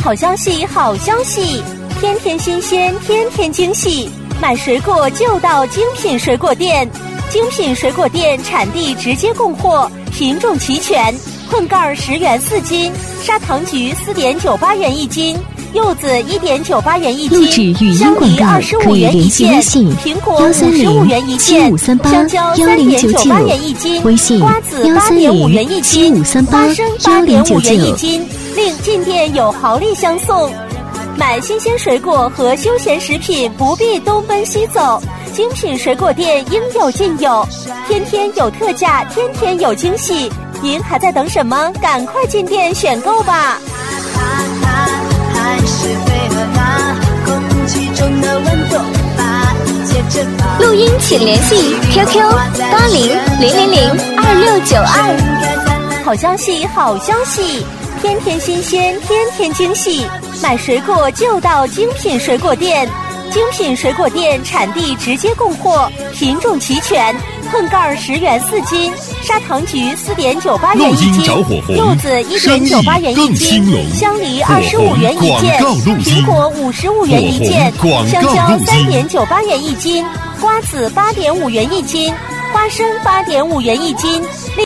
好消息，好消息！天天新鲜，天天惊喜，买水果就到精品水果店。精品水果店产地直接供货，品种齐全。混盖10元4斤，砂糖橘4.98元1斤，柚子1.98元1斤，香梨25元1件，苹果55元1件，香蕉3.98元1斤，瓜子8.5元1斤，花生8.5元1斤，另进店有好礼相送。买新鲜水果和休闲食品不必东奔西走，精品水果店应有尽有，天天有特价，天天有惊喜。您还在等什么？赶快进店选购吧！ 录音请联系 QQ8000026992。 好消息，好消息！天天新鲜，天天惊喜，买水果就到精品水果店。精品水果店产地直接供货，品种齐全。混盖10元4斤，砂糖橘4.98元1斤，柚子1.98元1斤，香梨25元1件，苹果55元1件，香蕉3.98元1斤，瓜子8.5元1斤，花生8.5元1斤。